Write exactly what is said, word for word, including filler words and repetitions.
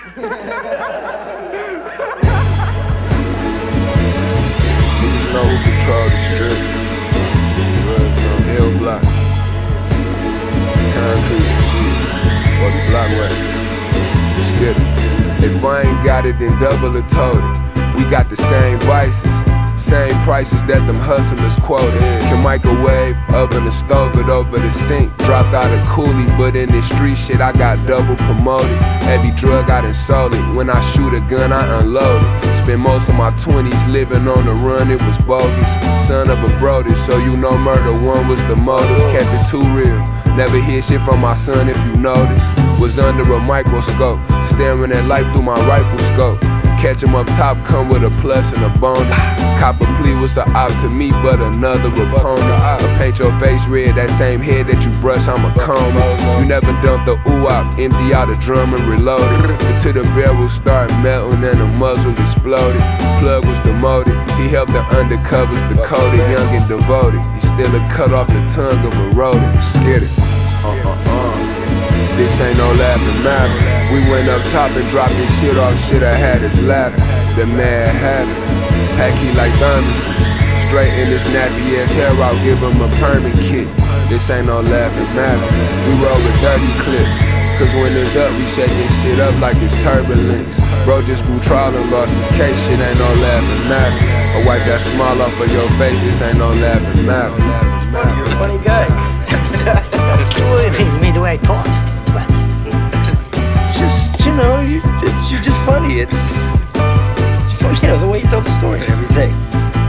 Niggas know who control the strip. Hill block. Concrete shit. Or the block records. Skid it. If I ain't got it, then double or total. We got the same vices, same prices that them hustlers quoted. Can microwave, oven and stove it over the sink. Dropped out of coolie, but in this street shit I got double promoted. Every drug I done sold it. When I shoot a gun, I unload it. Spent most of my twenties living on the run, it was bogus. Son of a brody, so you know murder one was the motive. Kept it too real. Never hear shit from my son if you notice. Was under a microscope, staring at life through my rifle scope. Catch him up top, come with a plus and a bonus. Cop a plea was a op to me, but another opponent. I paint your face red, that same head that you brush, I'm a comb it. You never dumped the ooh-op, empty out a drum and reloaded. Until the barrel start melting and the muzzle exploded. Plug was demoted, he helped the undercovers decoded. Young and devoted, he still a cut off the tongue of a rodent. Scared it. Uh-uh-uh. This ain't no laughing matter. We went up top and dropped this shit off shit I had his ladder. The Mad Hatter, packy like thermoses. Straight in this nappy ass hair, I'll give him a permit kit. This ain't no laughing matter. We roll with dirty clips. Cause when it's up, we shaking shit up like it's turbulence. Bro just grew trial and lost his case, shit ain't no laughing matter. I wipe that smile off of your face, this ain't no laughing matter. You're a funny guy. What do you mean? You mean the way I talk? What? It's just, you know, you, it's, you're just funny. It's, it's funny, you know, the way you tell the story and everything.